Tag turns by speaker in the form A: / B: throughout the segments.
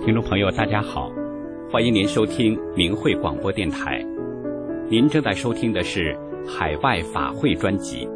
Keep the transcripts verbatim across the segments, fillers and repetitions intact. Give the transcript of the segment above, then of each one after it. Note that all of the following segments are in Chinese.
A: 听众朋友大家好，欢迎您收听明慧广播电台。您正在收听的是海外法会专辑。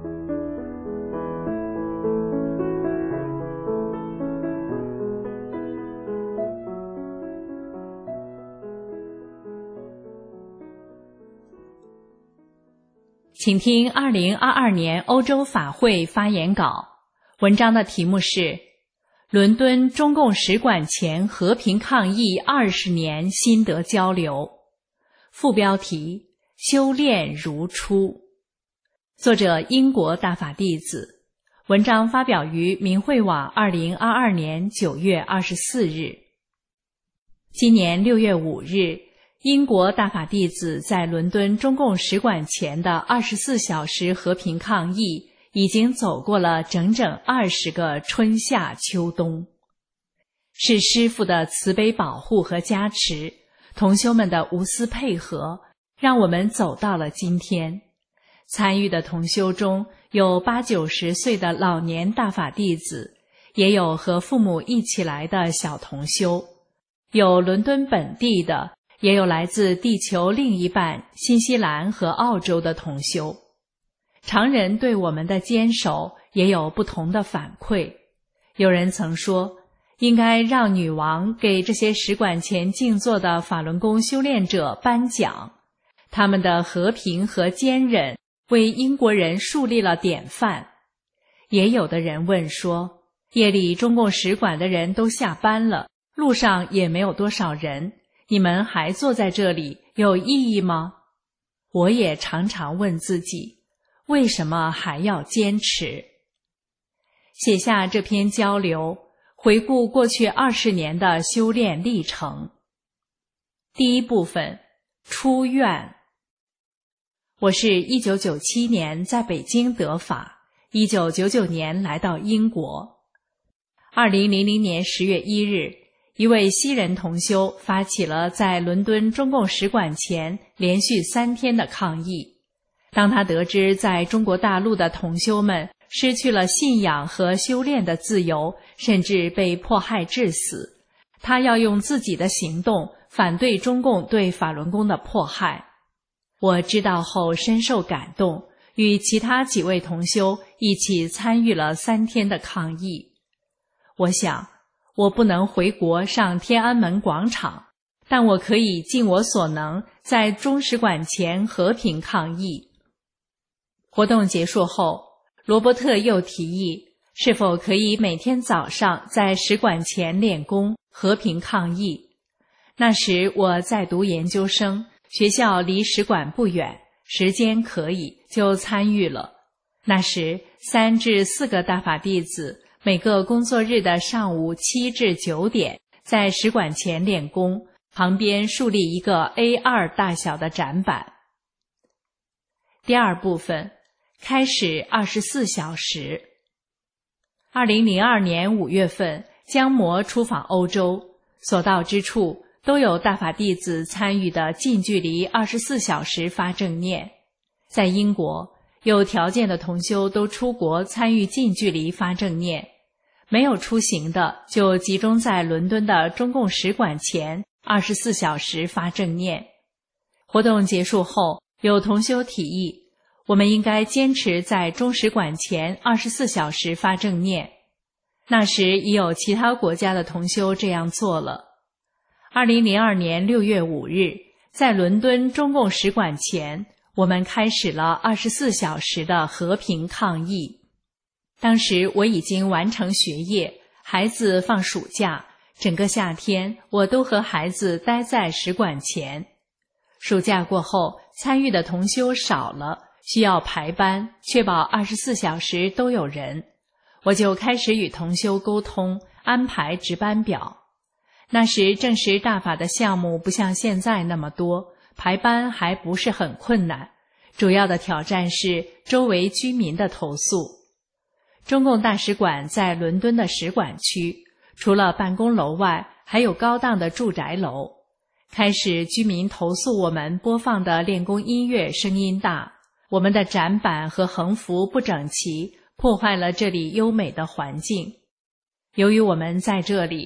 B: 请听二零二二年欧洲法会发言稿，文章的题目是伦敦中共使馆前和平抗议二十年心得交流，副标题修炼如初，作者英国大法弟子，文章发表于明慧网二零二二年九月二十四日。今年六月五日，英国大法弟子在伦敦中共使馆前的二十四小时和平抗议已经走过了整整二十个春夏秋冬，是师父的慈悲保护和加持，同修们的无私配合，让我们走到了今天。参与的同修中有八九十岁的老年大法弟子，也有和父母一起来的小同修，有伦敦本地的，也有来自地球另一半新西兰和澳洲的同修。常人对我们的坚守也有不同的反馈，有人曾说应该让女王给这些使馆前静坐的法轮功修炼者颁奖，他们的和平和坚韧为英国人树立了典范。也有的人问说，夜里中共使馆的人都下班了，路上也没有多少人，你们还坐在这里，有意义吗？我也常常问自己，为什么还要坚持？写下这篇交流，回顾过去二十年的修炼历程。第一部分，出院。我是一九九七年在北京得法，一九九九年来到英国。二零零零年十月一日，一位西人同修发起了在伦敦中共使馆前连续三天的抗议。当他得知在中国大陆的同修们失去了信仰和修炼的自由，甚至被迫害致死，他要用自己的行动反对中共对法轮功的迫害。我知道后深受感动，与其他几位同修一起参与了三天的抗议。我想，我不能回国上天安门广场，但我可以尽我所能在中使馆前和平抗议。活动结束后，罗伯特又提议，是否可以每天早上在使馆前练功，和平抗议。那时我在读研究生，学校离使馆不远，时间可以，就参与了。那时三至四个大法弟子，每个工作日的上午七至九点，在使馆前练功，旁边树立一个 A 二 大小的展板。第二部分，开始二十四小时。二零零二年五月份，江模出访欧洲，所到之处都有大法弟子参与的近距离二十四小时发正念。在英国，有条件的同修都出国参与近距离发正念，没有出行的就集中在伦敦的中共使馆前二十四小时发正念。活动结束后，有同修提议，我们应该坚持在中使馆前二十四小时发正念。那时已有其他国家的同修这样做了。二零零二年六月五日，在伦敦中共使馆前，我们开始了二十四小时的和平抗议。当时我已经完成学业，孩子放暑假，整个夏天我都和孩子待在使馆前。暑假过后，参与的同修少了，需要排班，确保二十四小时都有人。我就开始与同修沟通，安排值班表。那时证实大法的项目不像现在那么多，排班还不是很困难，主要的挑战是周围居民的投诉。中共大使馆在伦敦的使馆区，除了办公楼外，还有高档的住宅楼。开始居民投诉我们播放的练功音乐声音大，我们的展板和横幅不整齐，破坏了这里优美的环境。由于我们在这里，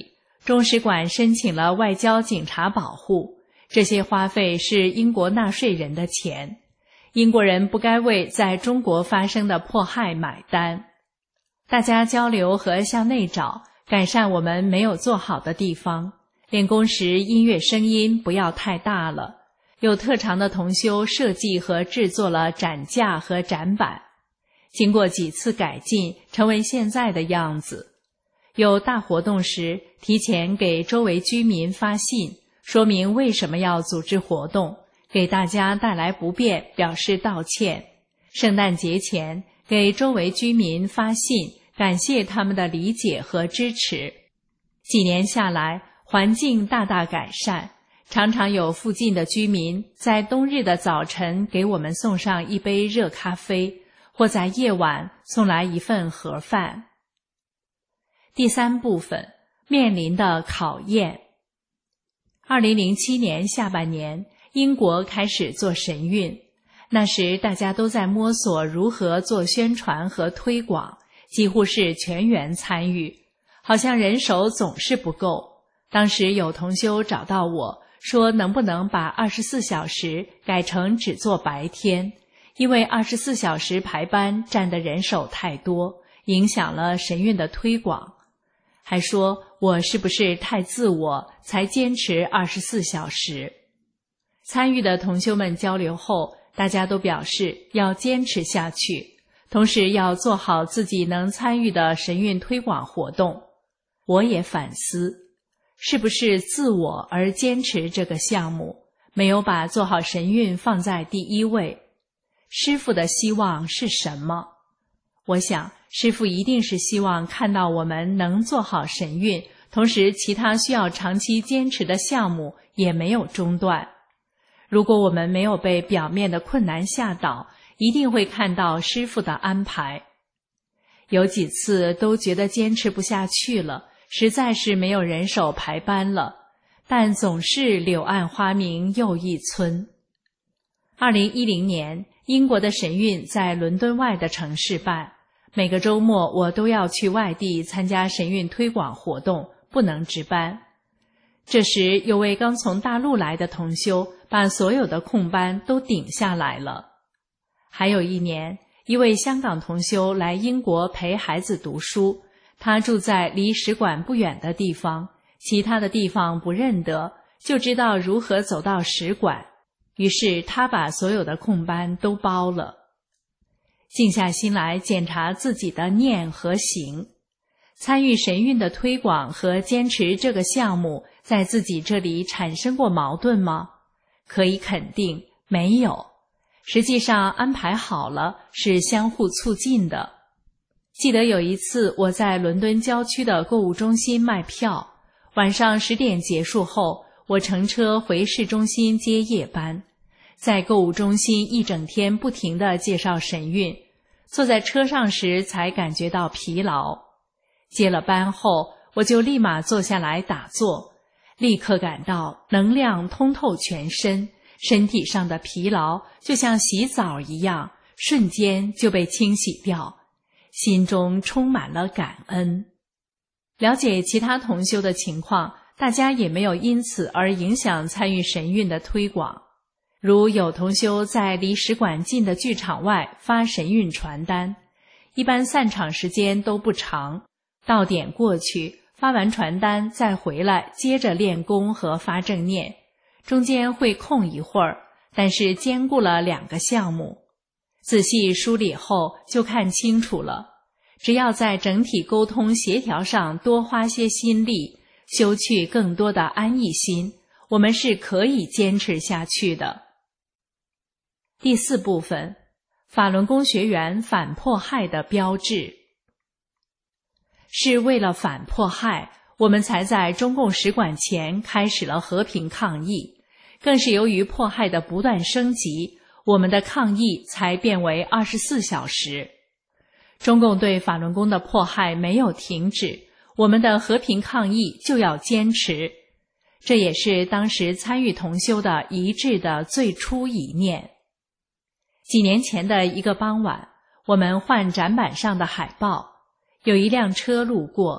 B: 中使馆申请了外交警察保护，这些花费是英国纳税人的钱，英国人不该为在中国发生的迫害买单。大家交流和向内找，改善我们没有做好的地方。练功时音乐声音不要太大了。有特长的同修设计和制作了展架和展板，经过几次改进，成为现在的样子。有大活动时，提前给周围居民发信，说明为什么要组织活动，给大家带来不便表示道歉。圣诞节前给周围居民发信，感谢他们的理解和支持。几年下来，环境大大改善，常常有附近的居民在冬日的早晨给我们送上一杯热咖啡，或在夜晚送来一份盒饭。第三部分，面临的考验。二零零七年下半年，英国开始做神韵，那时大家都在摸索如何做宣传和推广，几乎是全员参与，好像人手总是不够。当时有同修找到我，说能不能把二十四小时改成只做白天，因为二十四小时排班占的人手太多，影响了神韵的推广。还说我是不是太自我，才坚持二十四小时。参与的同修们交流后，大家都表示要坚持下去，同时要做好自己能参与的神韵推广活动。我也反思，是不是自我而坚持这个项目，没有把做好神韵放在第一位？师父的希望是什么？我想师父一定是希望看到我们能做好神韵，同时其他需要长期坚持的项目也没有中断。如果我们没有被表面的困难吓倒，一定会看到师父的安排。有几次都觉得坚持不下去了，实在是没有人手排班了，但总是柳暗花明又一村。二零一零年，英国的神韵在伦敦外的城市办，每个周末我都要去外地参加神韵推广活动，不能值班。这时有位刚从大陆来的同修把所有的空班都顶下来了。还有一年，一位香港同修来英国陪孩子读书，他住在离使馆不远的地方，其他的地方不认得，就知道如何走到使馆，于是他把所有的空班都包了。静下心来检查自己的念和行，参与神韵的推广和坚持这个项目，在自己这里产生过矛盾吗？可以肯定没有，实际上安排好了，是相互促进的。记得有一次我在伦敦郊区的购物中心卖票，晚上十点结束后，我乘车回市中心接夜班，在购物中心一整天不停地介绍神韵，坐在车上时才感觉到疲劳。接了班后，我就立马坐下来打坐，立刻感到能量通透全身，身体上的疲劳就像洗澡一样，瞬间就被清洗掉，心中充满了感恩。了解其他同修的情况，大家也没有因此而影响参与神韵的推广。如有同修在离使馆近的剧场外发神韵传单，一般散场时间都不长，到点过去，发完传单再回来接着练功和发正念，中间会空一会儿，但是兼顾了两个项目。仔细梳理后就看清楚了，只要在整体沟通协调上多花些心力，修去更多的安逸心，我们是可以坚持下去的。第四部分，法轮功学员反迫害的标志。是为了反迫害，我们才在中共使馆前开始了和平抗议，更是由于迫害的不断升级，我们的抗议才变为二十四小时。中共对法轮功的迫害没有停止，我们的和平抗议就要坚持。这也是当时参与同修的一致的最初理念。几年前的一个傍晚，我们换展板上的海报，有一辆车路过，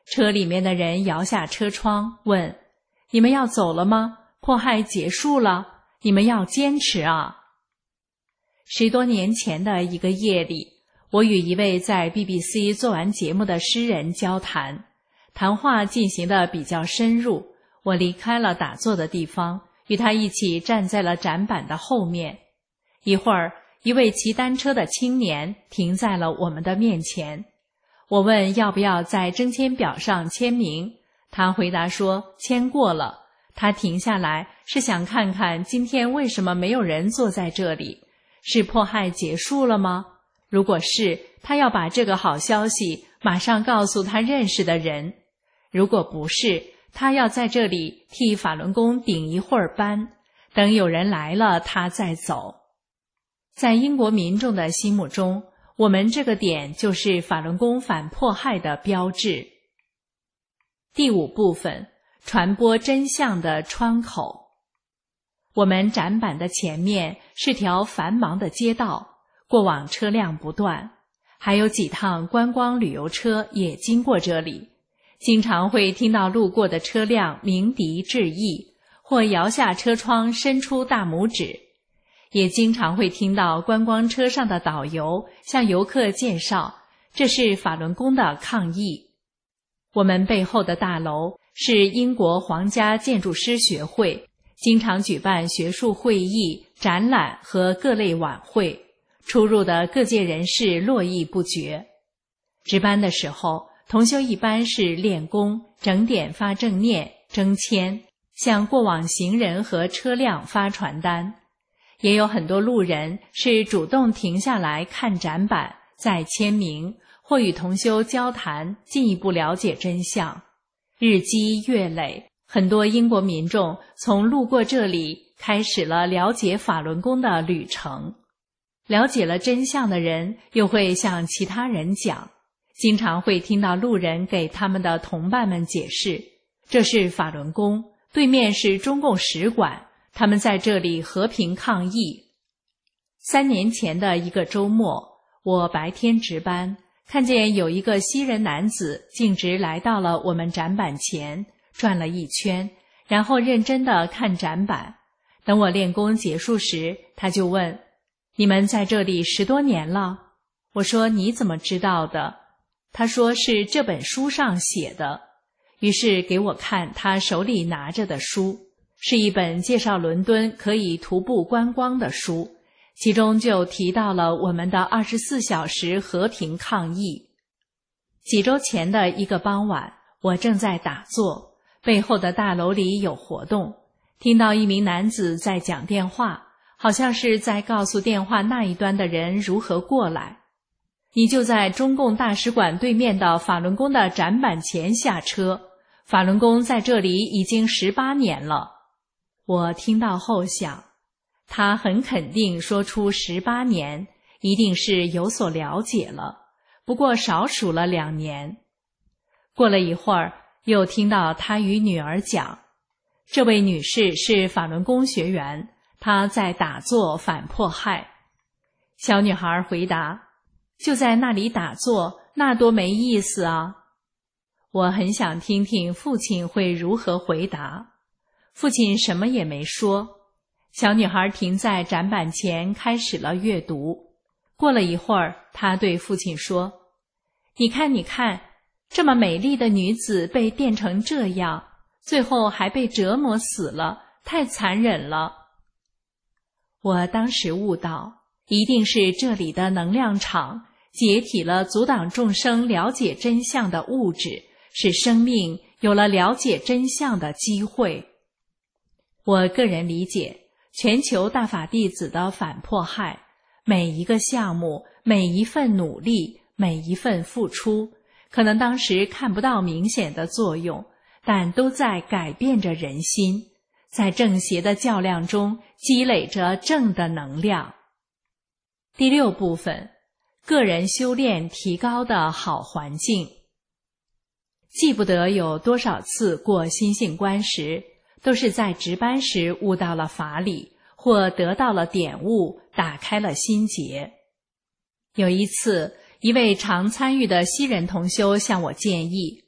B: 车里面的人摇下车窗问：你们要走了吗？迫害结束了，你们要坚持啊！十多年前的一个夜里，我与一位在 B B C 做完节目的诗人交谈，谈话进行得比较深入，我离开了打坐的地方，与他一起站在了展板的后面。一会儿，一位骑单车的青年停在了我们的面前。我问要不要在征签表上签名，他回答说签过了。他停下来是想看看今天为什么没有人坐在这里，是迫害结束了吗？如果是，他要把这个好消息马上告诉他认识的人；如果不是，他要在这里替法轮功顶一会儿班，等有人来了他再走。在英国民众的心目中，我们这个点就是法轮功反迫害的标志。第五部分，传播真相的窗口。我们展板的前面是条繁忙的街道，过往车辆不断，还有几趟观光旅游车也经过这里，经常会听到路过的车辆鸣笛致意，或摇下车窗伸出大拇指，也经常会听到观光车上的导游向游客介绍，这是法轮功的抗议。我们背后的大楼是英国皇家建筑师学会，经常举办学术会议、展览和各类晚会，出入的各界人士络绎不绝。值班的时候，同修一般是练功、整点发正念、征签，向过往行人和车辆发传单。也有很多路人是主动停下来看展板，再签名，或与同修交谈，进一步了解真相。日积月累，很多英国民众从路过这里开始了了解法轮功的旅程。了解了真相的人又会向其他人讲，经常会听到路人给他们的同伴们解释，这是法轮功，对面是中共使馆，他们在这里和平抗议。三年前的一个周末，我白天值班，看见有一个西人男子径直来到了我们展板前，转了一圈，然后认真地看展板。等我练功结束时，他就问：你们在这里十多年了？我说：你怎么知道的？他说是这本书上写的。于是给我看他手里拿着的书，是一本介绍伦敦可以徒步观光的书，其中就提到了我们的二十四小时和平抗议。几周前的一个傍晚，我正在打坐，背后的大楼里有活动，听到一名男子在讲电话，好像是在告诉电话那一端的人如何过来。你就在中共大使馆对面的法轮功的展板前下车，法轮功在这里已经十八年了。我听到后想，他很肯定说出十八年，一定是有所了解了，不过少数了两年。过了一会儿，又听到他与女儿讲，这位女士是法轮功学员，她在打坐反迫害。小女孩回答：就在那里打坐，那多没意思啊。我很想听听父亲会如何回答。父亲什么也没说。小女孩停在展板前开始了阅读。过了一会儿，她对父亲说：你看你看，这么美丽的女子被电成这样，最后还被折磨死了，太残忍了。我当时悟到，一定是这里的能量场解体了阻挡众生了解真相的物质，使生命有了了解真相的机会。我个人理解，全球大法弟子的反迫害，每一个项目，每一份努力，每一份付出，可能当时看不到明显的作用，但都在改变着人心，在正邪的较量中积累着正的能量。第六部分，个人修炼提高的好环境。记不得有多少次过心性关时，都是在值班时悟到了法理，或得到了点悟，打开了心结。有一次，一位常参与的西人同修向我建议，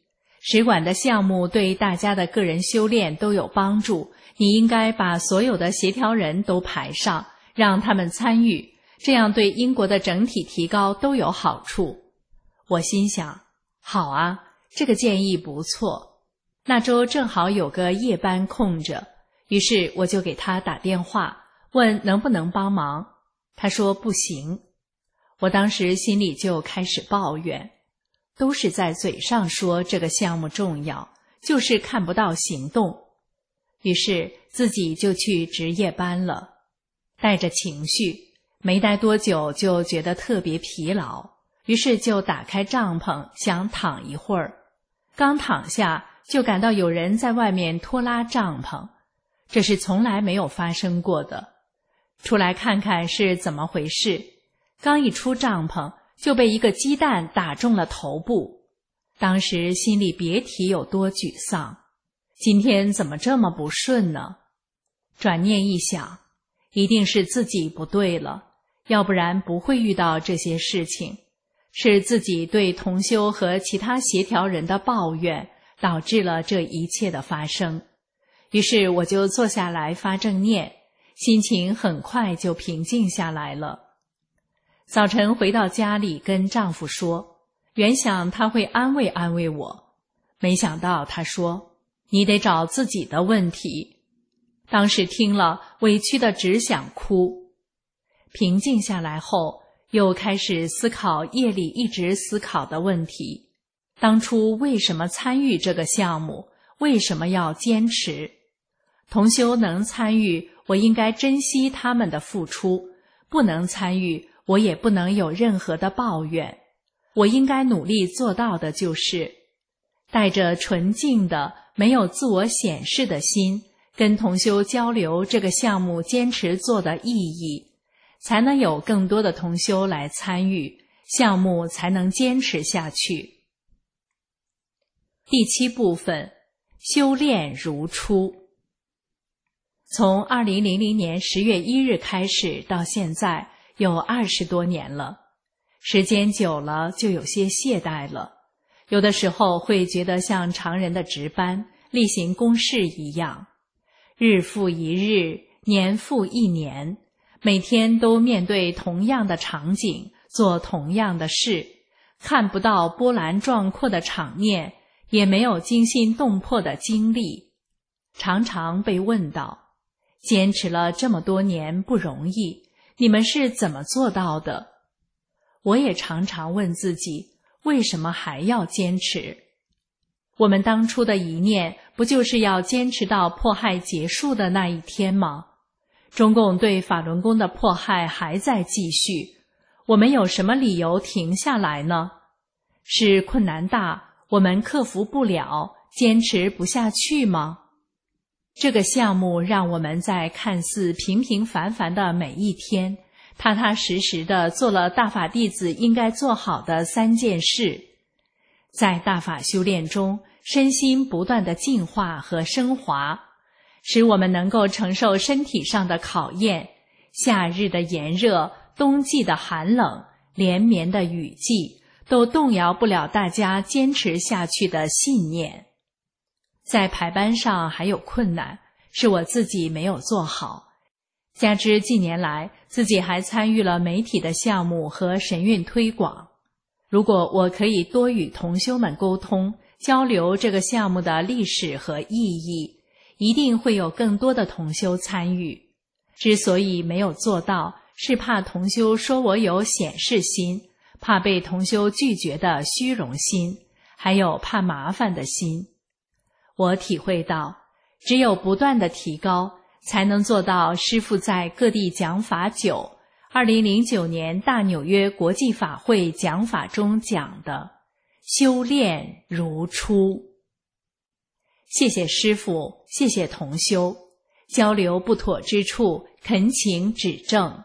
B: 使馆的项目对大家的个人修炼都有帮助，你应该把所有的协调人都排上，让他们参与，这样对英国的整体提高都有好处。我心想，好啊，这个建议不错。那周正好有个夜班空着，于是我就给他打电话，问能不能帮忙。他说不行。我当时心里就开始抱怨，都是在嘴上说这个项目重要，就是看不到行动。于是自己就去值夜班了，带着情绪，没待多久就觉得特别疲劳，于是就打开帐篷想躺一会儿。刚躺下就感到有人在外面拖拉帐篷，这是从来没有发生过的。出来看看是怎么回事，刚一出帐篷就被一个鸡蛋打中了头部。当时心里别提有多沮丧，今天怎么这么不顺呢？转念一想，一定是自己不对了，要不然不会遇到这些事情，是自己对同修和其他协调人的抱怨导致了这一切的发生。于是我就坐下来发正念，心情很快就平静下来了。早晨回到家里跟丈夫说，原想他会安慰安慰我，没想到他说，你得找自己的问题。当时听了委屈的只想哭。平静下来后，又开始思考夜里一直思考的问题，当初为什么参与这个项目，为什么要坚持？同修能参与，我应该珍惜他们的付出，不能参与，我也不能有任何的抱怨。我应该努力做到的就是带着纯净的没有自我显示的心，跟同修交流这个项目坚持做的意义，才能有更多的同修来参与，项目才能坚持下去。第七部分，修炼如初。从二零零零年十月一日开始到现在有二十多年了，时间久了就有些懈怠了，有的时候会觉得像常人的值班例行公事一样，日复一日，年复一年，每天都面对同样的场景，做同样的事，看不到波澜壮阔的场面，也没有惊心动魄的经历。常常被问到，坚持了这么多年不容易，你们是怎么做到的？我也常常问自己，为什么还要坚持？我们当初的一念，不就是要坚持到迫害结束的那一天吗？中共对法轮功的迫害还在继续，我们有什么理由停下来呢？是困难大，我们克服不了，坚持不下去吗？这个项目让我们在看似平平凡凡的每一天，踏踏实实地做了大法弟子应该做好的三件事。在大法修炼中，身心不断地进化和升华，使我们能够承受身体上的考验，夏日的炎热，冬季的寒冷，连绵的雨季，都动摇不了大家坚持下去的信念。在排班上还有困难，是我自己没有做好，加之近年来自己还参与了媒体的项目和神韵推广。如果我可以多与同修们沟通，交流这个项目的历史和意义，一定会有更多的同修参与。之所以没有做到，是怕同修说我有显示心，怕被同修拒绝的虚荣心，还有怕麻烦的心。我体会到，只有不断的提高，才能做到师父在各地讲法九，二零零九年大纽约国际法会讲法中讲的修炼如初。谢谢师父，谢谢同修，交流不妥之处，恳请指正。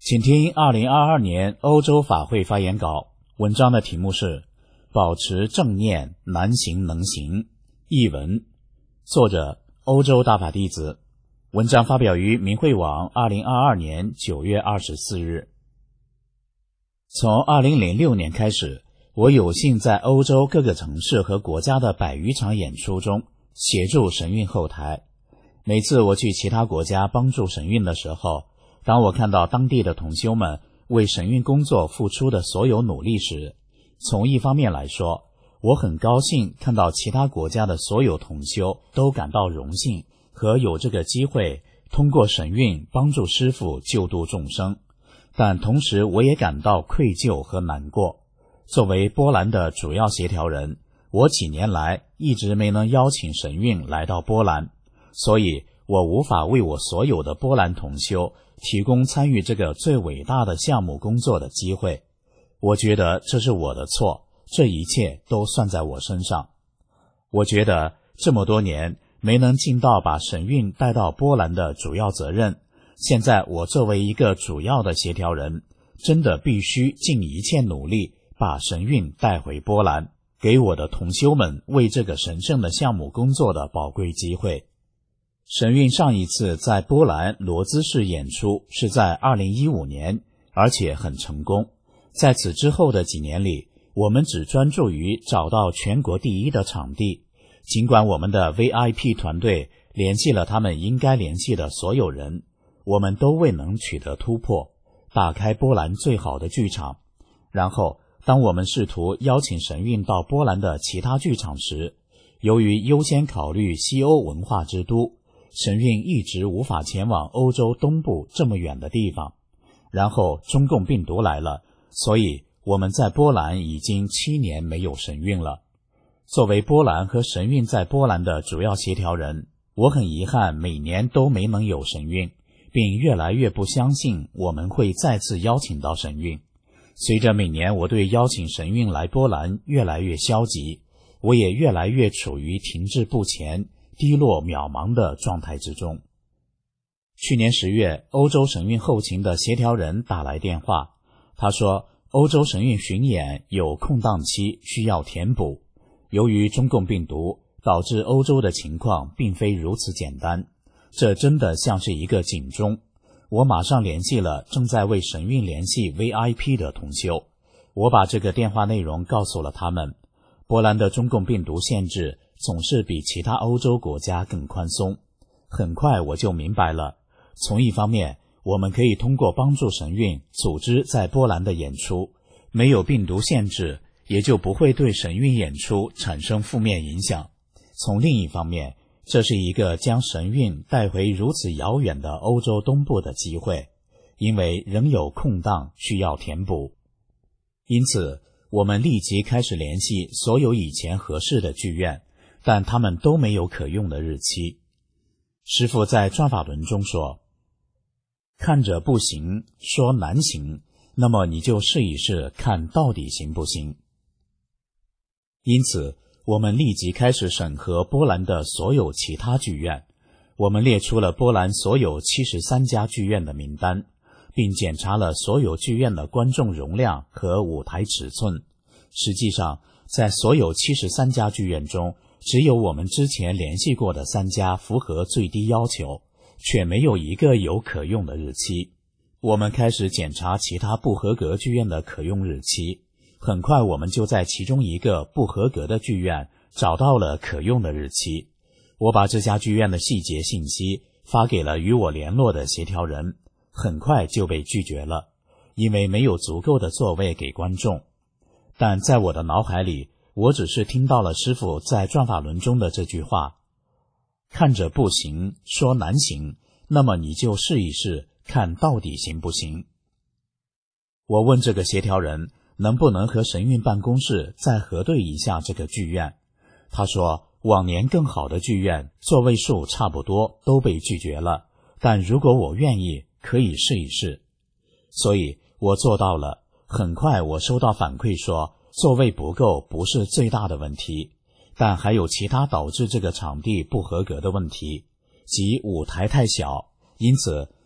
C: 请听二零二二年欧洲法会发言稿，文章的题目是保持正念，难行能行。译文，作者欧洲大法弟子，文章发表于明慧网二零二二年九月二十四日。从二零零六年开始，我有幸在欧洲各个城市和国家的百余场演出中协助神韵后台。每次我去其他国家帮助神韵的时候，当我看到当地的同修们为神韵工作付出的所有努力时，从一方面来说，我很高兴看到其他国家的所有同修都感到荣幸和有这个机会通过神韵帮助师父救度众生，但同时我也感到愧疚和难过。作为波兰的主要协调人，我几年来一直没能邀请神韵来到波兰，所以我无法为我所有的波兰同修提供参与这个最伟大的项目工作的机会。我觉得这是我的错，这一切都算在我身上。我觉得这么多年没能尽到把神韵带到波兰的主要责任，现在我作为一个主要的协调人，真的必须尽一切努力把神韵带回波兰，给我的同修们为这个神圣的项目工作的宝贵机会。神韵上一次在波兰罗兹市演出是在二零一五年，而且很成功。在此之后的几年里，我们只专注于找到全国第一的场地，尽管我们的 V I P 团队联系了他们应该联系的所有人，我们都未能取得突破，打开波兰最好的剧场。然后当我们试图邀请神韵到波兰的其他剧场时，由于优先考虑西欧文化之都，神韵一直无法前往欧洲东部这么远的地方。然后中共病毒来了，所以我们在波兰已经七年没有神韵了。作为波兰和神韵在波兰的主要协调人，我很遗憾每年都没能有神韵，并越来越不相信我们会再次邀请到神韵。随着每年我对邀请神韵来波兰越来越消极，我也越来越处于停滞不前、低落渺茫的状态之中。去年十月，欧洲神韵后勤的协调人打来电话，他说欧洲神韵巡演有空档期需要填补，由于中共病毒导致欧洲的情况并非如此简单，这真的像是一个警钟。我马上联系了正在为神韵联系 V I P 的同修，我把这个电话内容告诉了他们。波兰的中共病毒限制总是比其他欧洲国家更宽松。很快我就明白了，从一方面，我们可以通过帮助神韵组织在波兰的演出，没有病毒限制，也就不会对神韵演出产生负面影响。从另一方面，这是一个将神韵带回如此遥远的欧洲东部的机会，因为仍有空档需要填补。因此，我们立即开始联系所有以前合适的剧院，但他们都没有可用的日期。师父在转法轮中说，看着不行，说难行，那么你就试一试，看到底行不行。因此，我们立即开始审核波兰的所有其他剧院。我们列出了波兰所有七十三家剧院的名单，并检查了所有剧院的观众容量和舞台尺寸。实际上，在所有七十三家剧院中，只有我们之前联系过的三家符合最低要求，却没有一个有可用的日期。我们开始检查其他不合格剧院的可用日期，很快我们就在其中一个不合格的剧院找到了可用的日期。我把这家剧院的细节信息发给了与我联络的协调人，很快就被拒绝了，因为没有足够的座位给观众。但在我的脑海里，我只是听到了师父在转法轮中的这句话，看着不行，说难行，那么你就试一试，看到底行不行。我问这个协调人能不能和神韵办公室再核对一下这个剧院，他说往年更好的剧院座位数差不多都被拒绝了，但如果我愿意，可以试一试。所以我做到了。很快我收到反馈说，座位不够不是最大的问题，但还有其他导致这个场地不合格的问题，即舞台太小，因此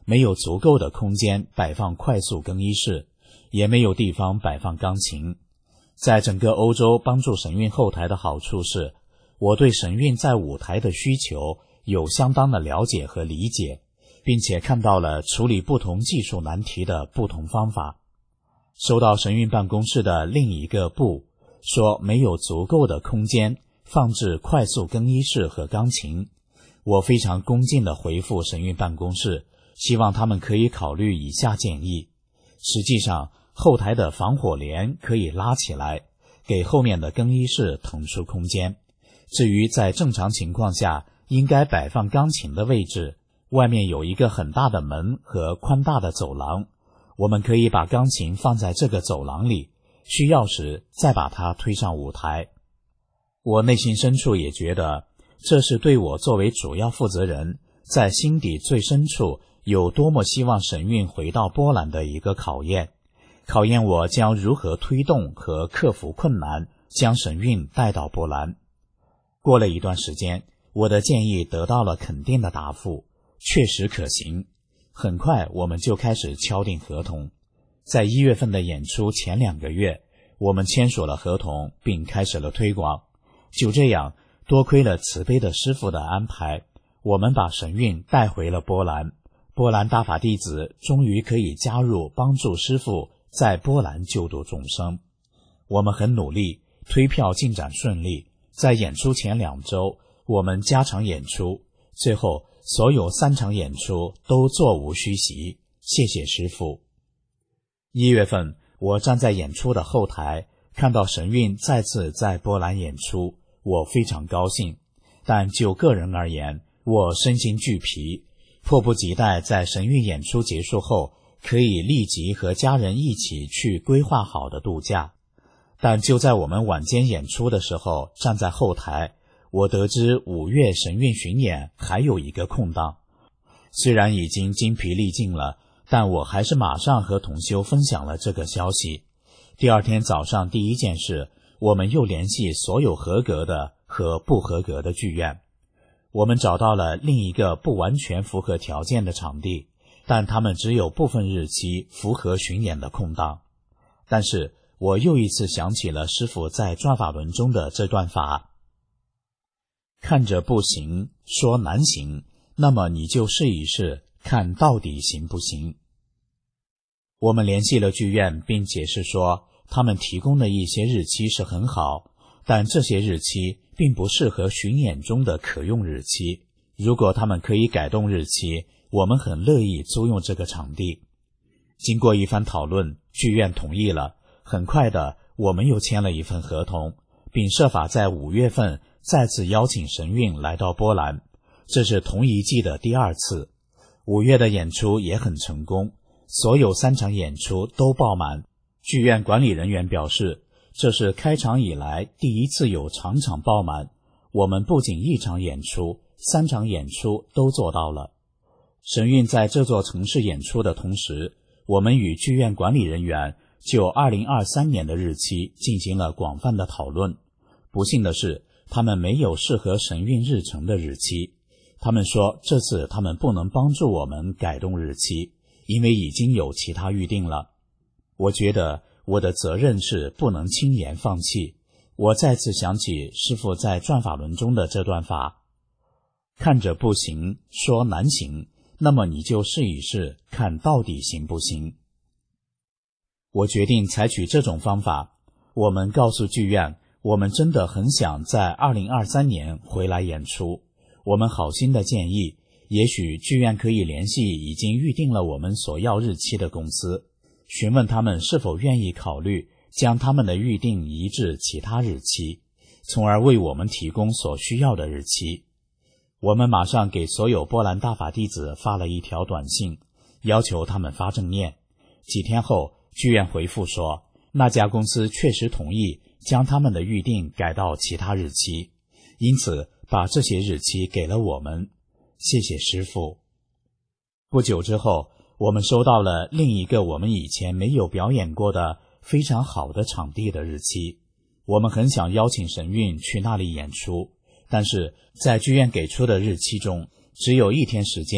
C: 没有足够的空间摆放快速更衣室，也没有地方摆放钢琴。在整个欧洲帮助神韵后台的好处是，我对神韵在舞台的需求有相当的了解和理解，并且看到了处理不同技术难题的不同方法。收到神韵办公室的另一个部说没有足够的空间放置快速更衣室和钢琴，我非常恭敬地回复神韵办公室，希望他们可以考虑以下建议。实际上，后台的防火帘可以拉起来，给后面的更衣室腾出空间。至于在正常情况下应该摆放钢琴的位置，外面有一个很大的门和宽大的走廊，我们可以把钢琴放在这个走廊里，需要时再把它推上舞台。我内心深处也觉得，这是对我作为主要负责人，在心底最深处有多么希望神韵回到波兰的一个考验，考验我将如何推动和克服困难，将神韵带到波兰。过了一段时间，我的建议得到了肯定的答复，确实可行。很快我们就开始敲定合同，在一月份的演出前两个月，我们签署了合同并开始了推广。就这样，多亏了慈悲的师父的安排，我们把神韵带回了波兰。波兰大法弟子终于可以加入帮助师父在波兰救度众生。我们很努力，推票进展顺利，在演出前两周我们加场演出，最后所有三场演出都座无虚席，谢谢师父。一月份，我站在演出的后台，看到神韵再次在波兰演出，我非常高兴。但就个人而言，我身心俱疲，迫不及待在神韵演出结束后，可以立即和家人一起去规划好的度假。但就在我们晚间演出的时候，站在后台，我得知五月神韵巡演还有一个空档。虽然已经精疲力尽了，但我还是马上和同修分享了这个消息。第二天早上第一件事，我们又联系所有合格的和不合格的剧院。我们找到了另一个不完全符合条件的场地，但他们只有部分日期符合巡演的空档。但是我又一次想起了师父在转法轮中的这段法：看着不行，说难行，那么你就试一试，看到底行不行。我们联系了剧院，并解释说，他们提供的一些日期是很好，但这些日期并不适合巡演中的可用日期。如果他们可以改动日期，我们很乐意租用这个场地。经过一番讨论，剧院同意了。很快的，我们又签了一份合同，并设法在五月份再次邀请神韵来到波兰。这是同一季的第二次。五月的演出也很成功，所有三场演出都爆满。剧院管理人员表示，这是开场以来第一次有场场爆满。我们不仅一场演出，三场演出都做到了。神韵在这座城市演出的同时，我们与剧院管理人员就二零二三年的日期进行了广泛的讨论。不幸的是，他们没有适合神韵日程的日期。他们说这次他们不能帮助我们改动日期，因为已经有其他预定了。我觉得我的责任是不能轻言放弃。我再次想起师父在转法轮中的这段法：看着不行，说难行，那么你就试一试，看到底行不行。我决定采取这种方法。我们告诉剧院，我们真的很想在二零二三年回来演出。我们好心的建议，也许剧院可以联系已经预定了我们所要日期的公司，询问他们是否愿意考虑将他们的预定移至其他日期，从而为我们提供所需要的日期。我们马上给所有波兰大法弟子发了一条短信，要求他们发正念。几天后，剧院回复说，那家公司确实同意将他们的预定改到其他日期，因此把这些日期给了我们。谢谢师父。不久之后，我们收到了另一个我们以前没有表演过的非常好的场地的日期。我们很想邀请神韵去那里演出，但是在剧院给出的日期中，只有一天时间，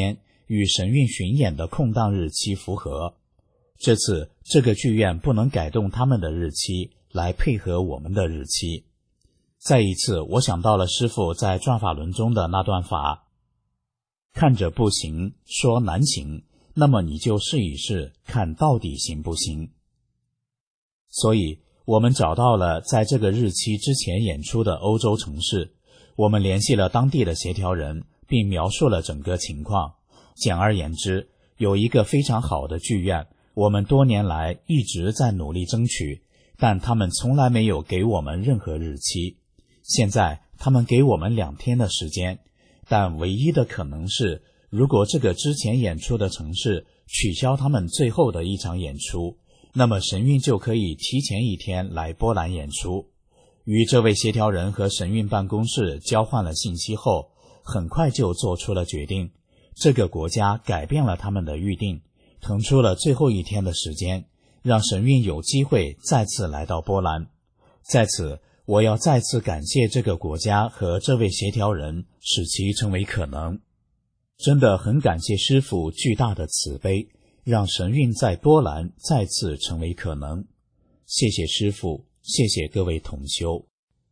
C: 与神韵巡演的空档日期符合。这次这个剧院不能改动他们的日期来配合我们的日期。再一次，我想到了师父在转法轮中的那段法：看着不行，说难行，那么你就试一试，看到底行不行。所以我们找到了在这个日期之前演出的欧洲城市，我们联系了当地的协调人，并描述了整个情况。简而言之，有一个非常好的剧院，我们多年来一直在努力争取，但他们从来没有给我们任何日期。现在他们给我们两天的时间，但唯一的可能是，如果这个之前演出的城市取消他们最后的一场演出，那么神韵就可以提前一天来波兰演出。与这位协调人和神韵办公室交换了信息后，很快就做出了决定。这个国家改变了他们的预定，腾出了最后一天的时间，让神韵有机会再次来到波兰。在此，我要再次感谢这个国家和这位协调人，使其成为可能。真的很感谢师父巨大的慈悲，让神韵在波兰再次成为可能。谢谢师父，谢谢各位同修。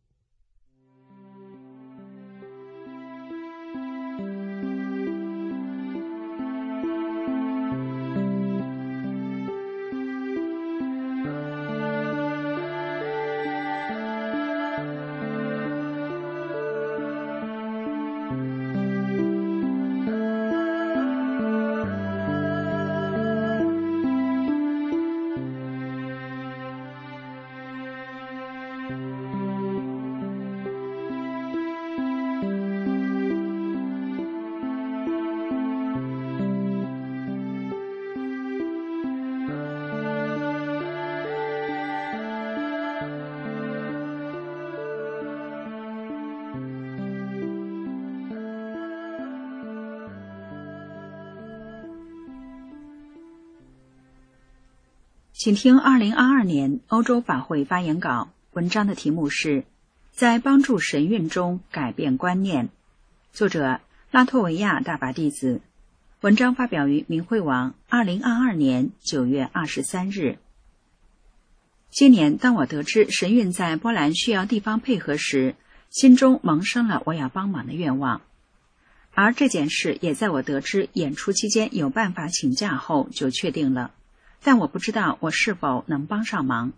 D: 请听二零二二年欧洲法会发言稿，文章的题目是在帮助神韵中改变观念，作者拉脱维亚大法弟子，文章发表于明慧网二零二二年九月二十三日。今年当我得知神韵在波兰需要地方配合时，心中萌生了我要帮忙的愿望，而这件事也在我得知演出期间有办法请假后就确定了，但我不知道我是否能帮上忙。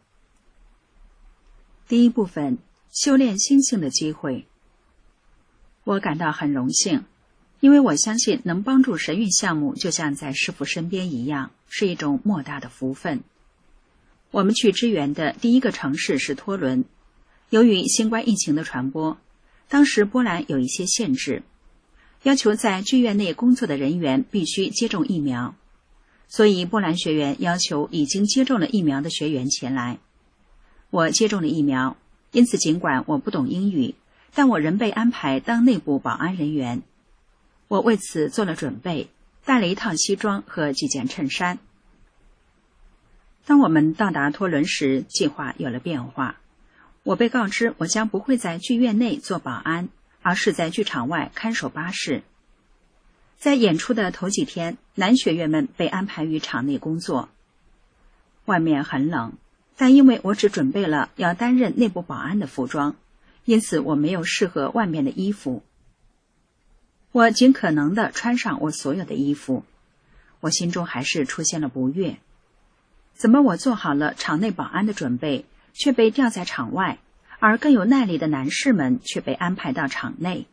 D: 第一部分，修炼心性的机会。我感到很荣幸，因为我相信能帮助神韵项目就像在师父身边一样，是一种莫大的福分。我们去支援的第一个城市是托伦，由于新冠疫情的传播，当时波兰有一些限制，要求在剧院内工作的人员必须接种疫苗，所以波兰学员要求已经接种了疫苗的学员前来。我接种了疫苗，因此尽管我不懂英语，但我仍被安排当内部保安人员。我为此做了准备，带了一套西装和几件衬衫。当我们到达托伦时，计划有了变化。我被告知我将不会在剧院内做保安，而是在剧场外看守巴士。在演出的头几天，男学员们被安排于场内工作。外面很冷，但因为我只准备了要担任内部保安的服装，因此我没有适合外面的衣服。我尽可能地穿上我所有的衣服，我心中还是出现了不悦。怎么我做好了场内保安的准备，却被调在场外，而更有耐力的男士们却被安排到场内？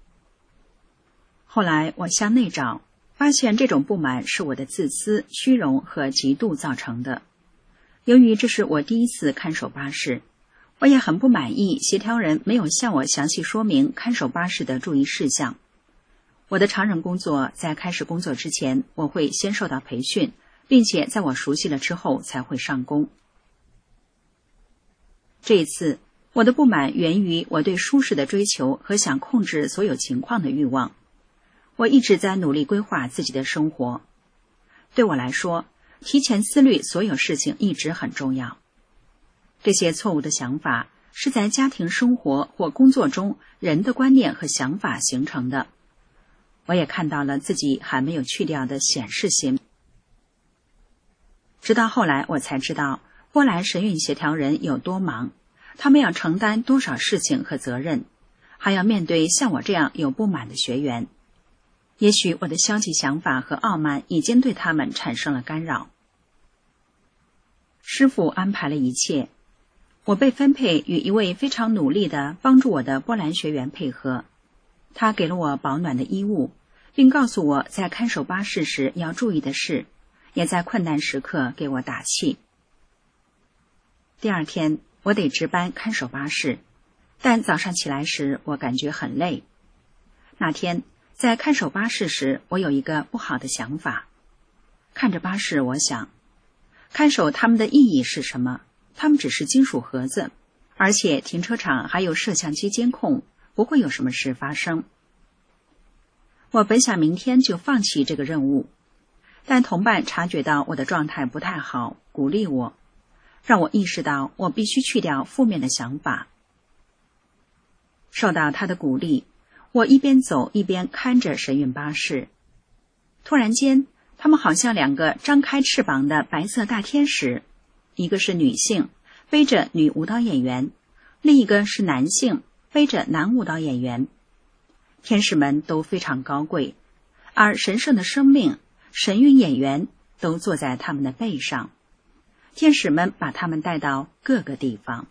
D: 后来我向内找，发现这种不满是我的自私、虚荣和嫉妒造成的。由于这是我第一次看守巴士，我也很不满意协调人没有向我详细说明看守巴士的注意事项。我的常人工作在开始工作之前，我会先受到培训，并且在我熟悉了之后才会上工。这一次，我的不满源于我对舒适的追求和想控制所有情况的欲望。我一直在努力规划自己的生活。对我来说，提前思虑所有事情一直很重要。这些错误的想法是在家庭生活或工作中人的观念和想法形成的。 我也看到了自己还没有去掉的显示心。直到后来我才知道波兰神韵协调人有多忙，他们要承担多少事情和责任，还要面对像我这样有不满的学员。也许我的消极想法和傲慢已经对他们产生了干扰。师父安排了一切，我被分配与一位非常努力的帮助我的波兰学员配合。他给了我保暖的衣物，并告诉我在看守巴士时要注意的事，也在困难时刻给我打气。第二天我得值班看守巴士，但早上起来时我感觉很累。那天在看守巴士时，我有一个不好的想法。看着巴士，我想，看守他们的意义是什么？他们只是金属盒子，而且停车场还有摄像机监控，不会有什么事发生。我本想明天就放弃这个任务，但同伴察觉到我的状态不太好，鼓励我，让我意识到我必须去掉负面的想法。受到他的鼓励，我一边走一边看着神韵巴士。突然间，他们好像两个张开翅膀的白色大天使，一个是女性，背着女舞蹈演员，另一个是男性，背着男舞蹈演员。天使们都非常高贵，而神圣的生命、神韵演员都坐在他们的背上。天使们把他们带到各个地方。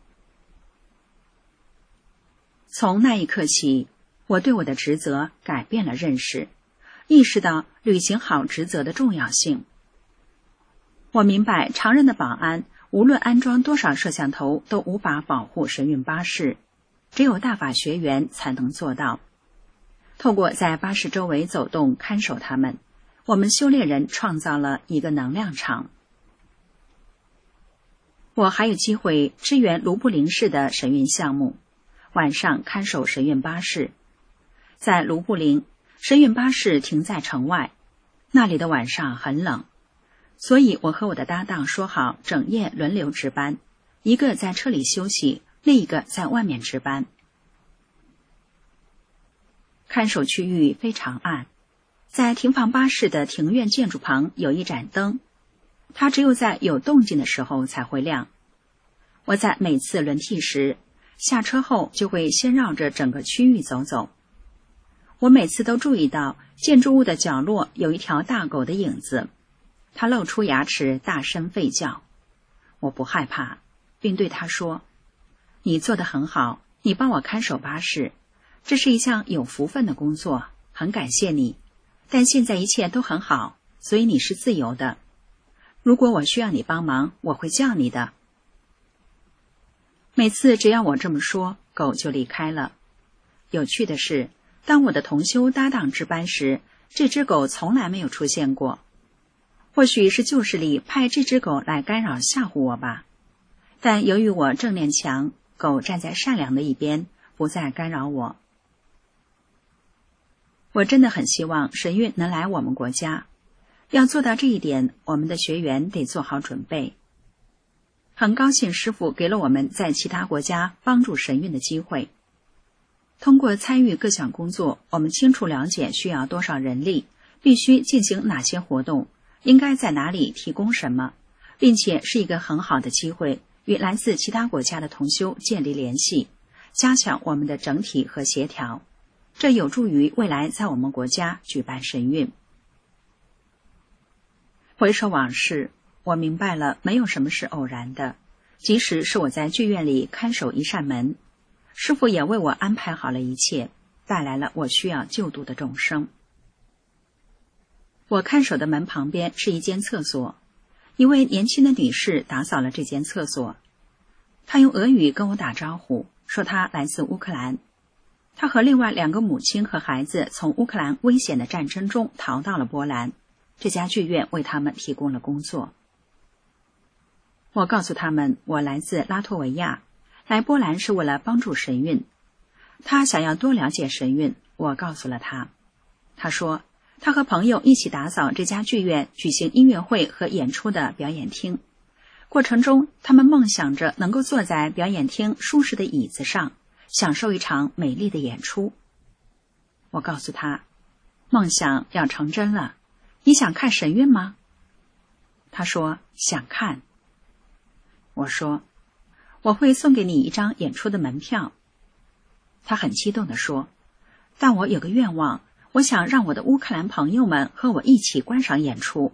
D: 从那一刻起，我对我的职责改变了认识，意识到履行好职责的重要性。我明白常人的保安无论安装多少摄像头都无法保护神韵巴士，只有大法学员才能做到。透过在巴士周围走动看守他们，我们修炼人创造了一个能量场。我还有机会支援卢布林市的神韵项目，晚上看守神韵巴士。在卢布林，神韵巴士停在城外，那里的晚上很冷，所以我和我的搭档说好整夜轮流值班，一个在车里休息，另一个在外面值班。看守区域非常暗，在停放巴士的庭院建筑旁有一盏灯，它只有在有动静的时候才会亮。我在每次轮替时，下车后就会先绕着整个区域走走。我每次都注意到建筑物的角落有一条大狗的影子，它露出牙齿大声吠叫。我不害怕，并对它说，你做得很好，你帮我看守巴士，这是一项有福分的工作，很感谢你，但现在一切都很好，所以你是自由的。如果我需要你帮忙，我会叫你的。每次只要我这么说，狗就离开了。有趣的是，当我的同修搭档值班时，这只狗从来没有出现过。或许是旧势力派这只狗来干扰吓唬我吧，但由于我正念强，狗站在善良的一边，不再干扰我。我真的很希望神韵能来我们国家，要做到这一点，我们的学员得做好准备。很高兴师父给了我们在其他国家帮助神韵的机会。通过参与各项工作，我们清楚了解需要多少人力，必须进行哪些活动，应该在哪里提供什么，并且是一个很好的机会，与来自其他国家的同修建立联系，加强我们的整体和协调，这有助于未来在我们国家举办神韵。回首往事，我明白了没有什么是偶然的，即使是我在剧院里看守一扇门，师父也为我安排好了一切，带来了我需要救度的众生。我看守的门旁边是一间厕所，一位年轻的女士打扫了这间厕所。她用俄语跟我打招呼，说她来自乌克兰。她和另外两个母亲和孩子从乌克兰危险的战争中逃到了波兰，这家剧院为他们提供了工作。我告诉他们我来自拉脱维亚，来波兰是为了帮助神韵。他想要多了解神韵，我告诉了他。他说他和朋友一起打扫这家剧院，举行音乐会和演出的表演厅。过程中，他们梦想着能够坐在表演厅舒适的椅子上，享受一场美丽的演出。我告诉他， 梦想要成真了，你想看神韵吗？他说想看。我说我会送给你一张演出的门票。他很激动地说，但我有个愿望，我想让我的乌克兰朋友们和我一起观赏演出。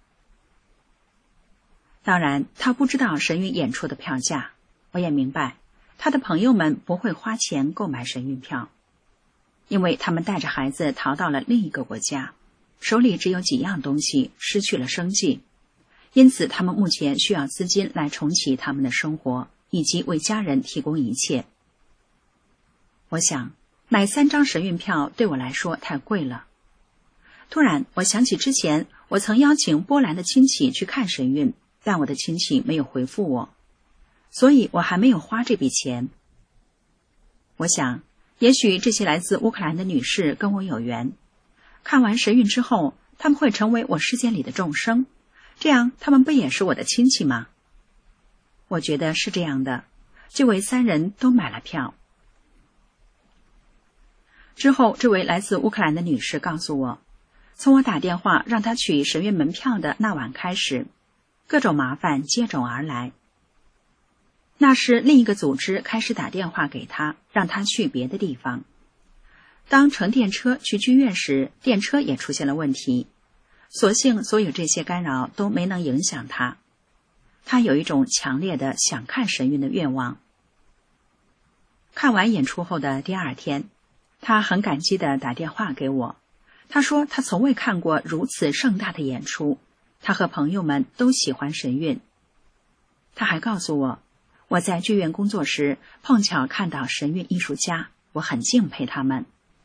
D: 当然，他不知道神韵演出的票价，我也明白，他的朋友们不会花钱购买神韵票，因为他们带着孩子逃到了另一个国家，手里只有几样东西，失去了生计，因此他们目前需要资金来重启他们的生活，以及为家人提供一切。我想，买三张神韵票对我来说太贵了。突然，我想起之前我曾邀请波兰的亲戚去看神韵，但我的亲戚没有回复我，所以我还没有花这笔钱。我想，也许这些来自乌克兰的女士跟我有缘，看完神韵之后，她们会成为我世界里的众生，这样她们不也是我的亲戚吗？我觉得是这样的，就为三人都买了票。之后，这位来自乌克兰的女士告诉我，从我打电话让她取神韵门票的那晚开始，各种麻烦接踵而来。那时另一个组织开始打电话给她，让她去别的地方。当乘电车去剧院时，电车也出现了问题，所幸所有这些干扰都没能影响她。她有一种强烈的想看神韵的愿望。看完演出后的第二天，她很感激地打电话给我，她说她从未看过如此盛大的演出，她和朋友们都喜欢神韵。她还告诉我，我在剧院工作时碰巧看到神韵艺术家，我很敬佩他们。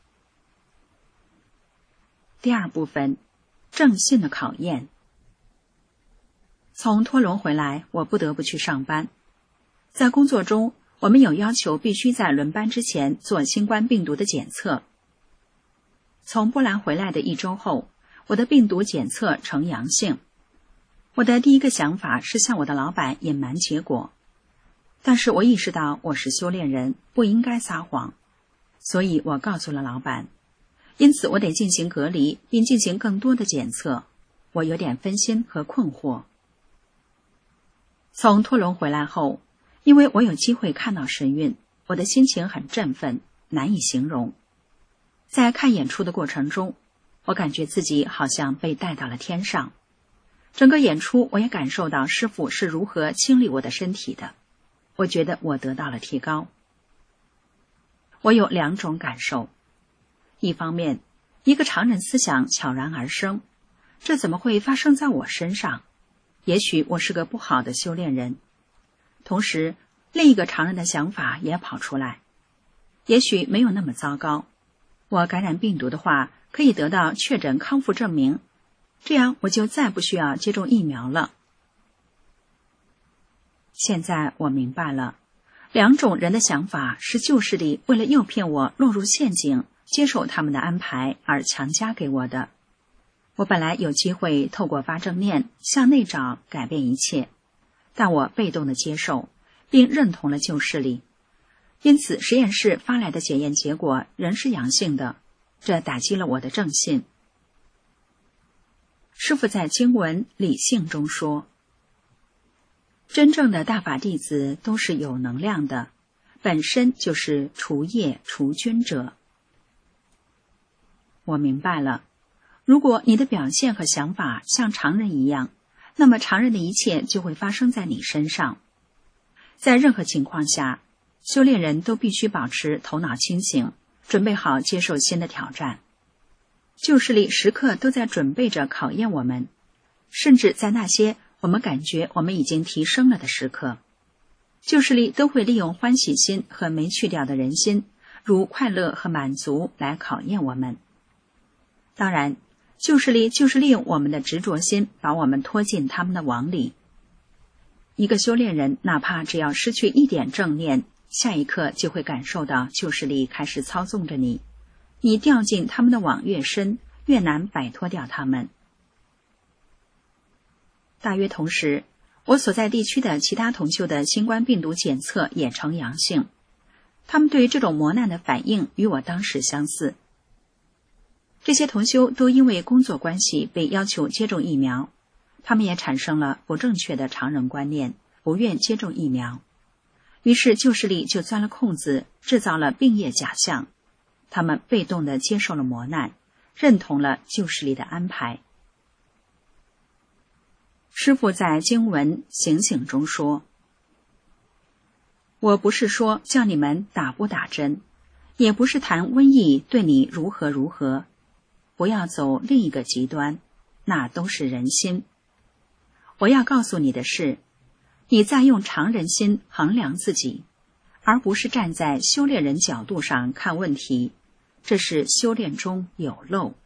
D: 第二部分，正信的考验。从托伦回来，我不得不去上班。在工作中，我们有要求必须在轮班之前做新冠病毒的检测。从波兰回来的一周后，我的病毒检测呈阳性。我的第一个想法是向我的老板隐瞒结果，但是我意识到我是修炼人，不应该撒谎，所以我告诉了老板。因此我得进行隔离，并进行更多的检测。我有点分心和困惑。从托伦回来后，因为我有机会看到神韵，我的心情很振奋，难以形容。在看演出的过程中，我感觉自己好像被带到了天上。整个演出我也感受到师父是如何清理我的身体的，我觉得我得到了提高。我有两种感受，一方面，一个常人思想悄然而生，这怎么会发生在我身上？也许我是个不好的修炼人。同时，另一个常人的想法也跑出来，也许没有那么糟糕。我感染病毒的话，可以得到确诊康复证明，这样我就再不需要接种疫苗了。现在我明白了，两种人的想法是旧势力为了诱骗我落入陷阱，接受他们的安排而强加给我的。我本来有机会透过发正念向内找改变一切，但我被动的接受并认同了旧势力，因此实验室发来的检验结果仍是阳性的，这打击了我的正信。师父在经文理性中说，真正的大法弟子都是有能量的，本身就是除业除菌者。我明白了，如果你的表现和想法像常人一样，那么常人的一切就会发生在你身上。在任何情况下，修炼人都必须保持头脑清醒，准备好接受新的挑战。旧势力时刻都在准备着考验我们，甚至在那些我们感觉我们已经提升了的时刻，旧势力都会利用欢喜心和没去掉的人心，如快乐和满足来考验我们。当然，旧势力就是利用我们的执着心，把我们拖进他们的网里。一个修炼人哪怕只要失去一点正念，下一刻就会感受到旧势力开始操纵着你，你掉进他们的网越深，越难摆脱掉他们。大约同时，我所在地区的其他同修的新冠病毒检测也呈阳性，他们对这种磨难的反应与我当时相似。 这些同修都因为工作关系被要求接种疫苗，他们也产生了不正确的常人观念，不愿接种疫苗。于是旧势力就钻了空子，制造了病业假象。他们被动地接受了磨难，认同了旧势力的安排。师父在经文醒醒中说，我不是说叫你们打不打针，也不是谈瘟疫对你如何如何，不要走另一个极端，那都是人心。我要告诉你的是，你在用常人心衡量自己，而不是站在修炼人角度上看问题，这是修炼中有漏。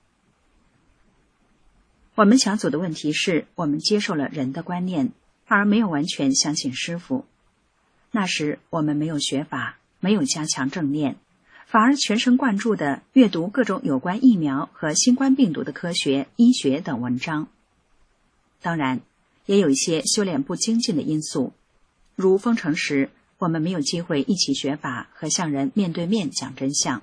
D: 我们小组的问题是，我们接受了人的观念，而没有完全相信师父。那时我们没有学法，没有加强正念，反而全神贯注地阅读各种有关疫苗和新冠病毒的科学、医学等文章。当然，也有一些修炼不精进的因素，如封城时，我们没有机会一起学法和向人面对面讲真相。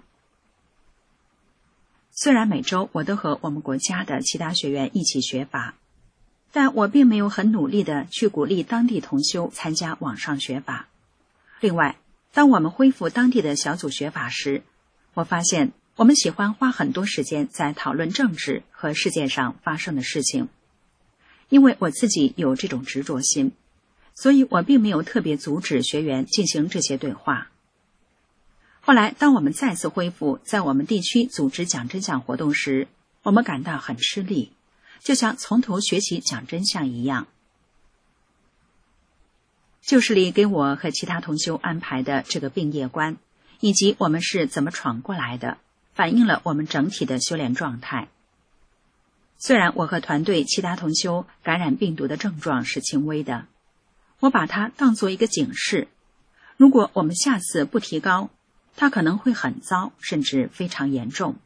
D: 虽然每周我都和我们国家的其他学员一起学法，但我并没有很努力地去鼓励当地同修参加网上学法。另外，当我们恢复当地的小组学法时，我发现我们喜欢花很多时间在讨论政治和世界上发生的事情。因为我自己有这种执着心，所以我并没有特别阻止学员进行这些对话。后来，当我们再次恢复在我们地区组织讲真相活动时，我们感到很吃力，就像从头学习讲真相一样。旧势力给我和其他同修安排的这个病业观，以及我们是怎么闯过来的，反映了我们整体的修炼状态。虽然我和团队其他同修感染病毒的症状是轻微的，我把它当作一个警示。如果我们下次不提高，它可能会很糟，甚至非常严重。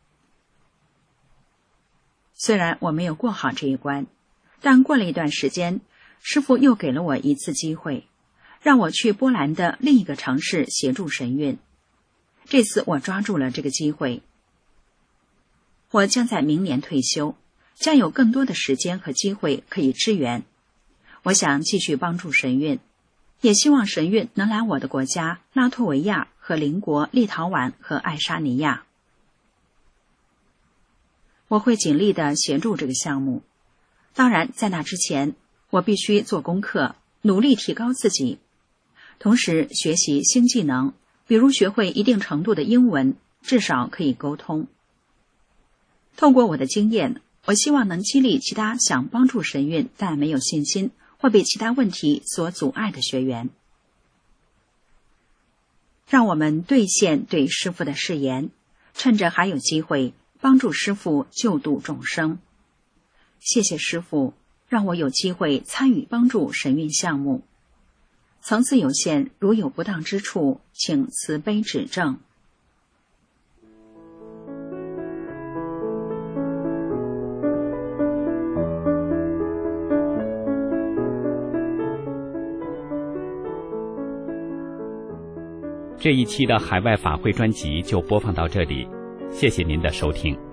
D: 虽然我没有过好这一关，但过了一段时间，师父又给了我一次机会，让我去波兰的另一个城市协助神运。这次我抓住了这个机会。我将在明年退休，将有更多的时间和机会可以支援。我想继续帮助神运，也希望神运能来我的国家拉脱维亚和邻国立陶宛和爱沙尼亚。我会尽力地协助这个项目。当然，在那之前，我必须做功课，努力提高自己，同时学习新技能，比如学会一定程度的英文，至少可以沟通。透过我的经验，我希望能激励其他想帮助神运但没有信心或被其他问题所阻碍的学员。让我们兑现对师父的誓言，趁着还有机会，帮助师父救度众生。谢谢师父，让我有机会参与帮助神运项目。层次有限，如有不当之处，请慈悲指正。
A: 这一期的海外法会专辑就播放到这里，谢谢您的收听。